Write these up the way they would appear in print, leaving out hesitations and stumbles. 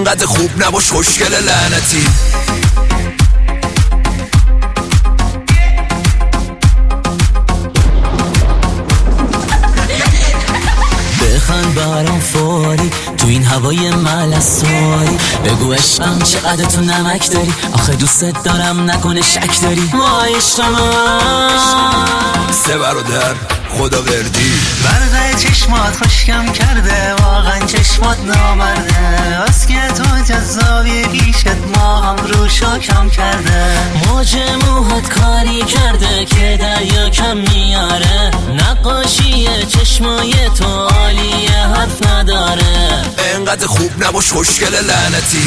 انقدر خوب نباش خوشگل لعنتی. بخند برام فوری تو این هوای ملسواری، بگو عشقم چقدر تو نمک داری، آخه دوست دارم نکنه شک داری. ما عشق من سه برادر خدا وردی، برقه چشمات خوشگم کرده، واقعا چشمات نامرده، از که تو جذابی پیشت ما هم رو شکم کرده. موج موهات کاری کرده که دریا کم میاره، نقاشی چشمای تو عالیه حرف نداره. انقدر خوب نباش خوشگل لعنتی.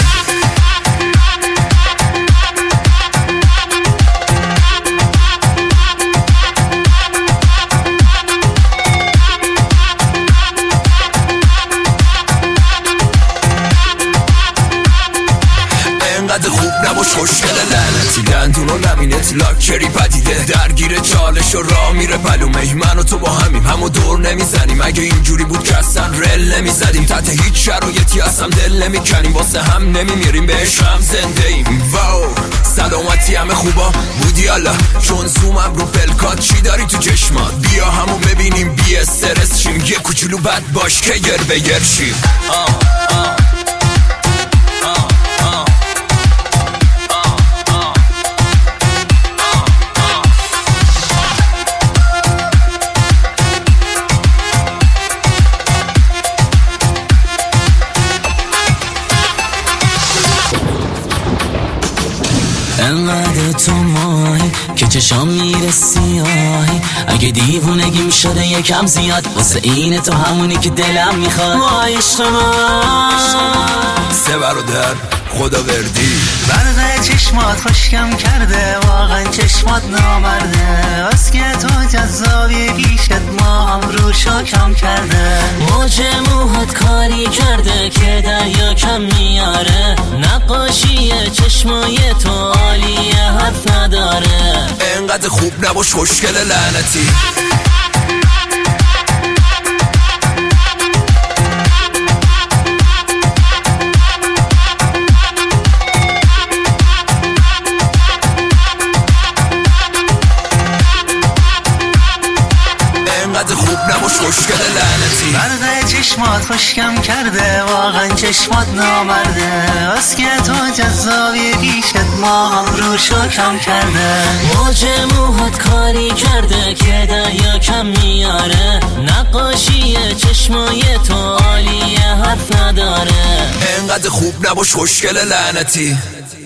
انقدر خوب نباش خوشگل لعنتی. دندون و لبینت لاکچری پدیده، درگیر چالش و راه میره پلومه. من و تو با همو دور نمیزنیم، اگه اینجوری بود که اصلا رل نمیزدیم. تحت هیچ شرایطی اصلا دل نمیکنیم، واسه هم نمیمیریم بهش هم زنده ایم. واو سلامتی همه خوبا بودی الله، چون زومم رو پلکات. چی داری تو چشمات؟ بیا همو ببینیم بی استرس شیم، یه کوچولو بد باش که گر به گر شیم. انقدر تو ماهی که چشام میره سیاهی، اگه دیوونگیم شده یکم زیاد، واسه اینه تو همونی که دلم میخواد. ما عشق من سه برادر خدا وردی، برقه چشمات خوشگم کرده، واقعا چشمات نامرده، از که تو جذابی پیشت ما هم رو شکم کرده. موج موهات کاری کرده که دریا کم میاره، نقاشی چشمای تو عالیه حرف نداره. انقدر خوب نباش خوشگل لعنتی. انقدر خوب نباش خوشگل لعنتی. برقه چشمات خوشگم کرده، واقعا چشمات نامرده، از که تو جذابی پیشت ما هم رو شکم کرده. موج موهات کاری کرده که دریا کم میاره، نقاشی چشمای تو عالیه حرف نداره. انقدر خوب نباش خوشگل لعنتی.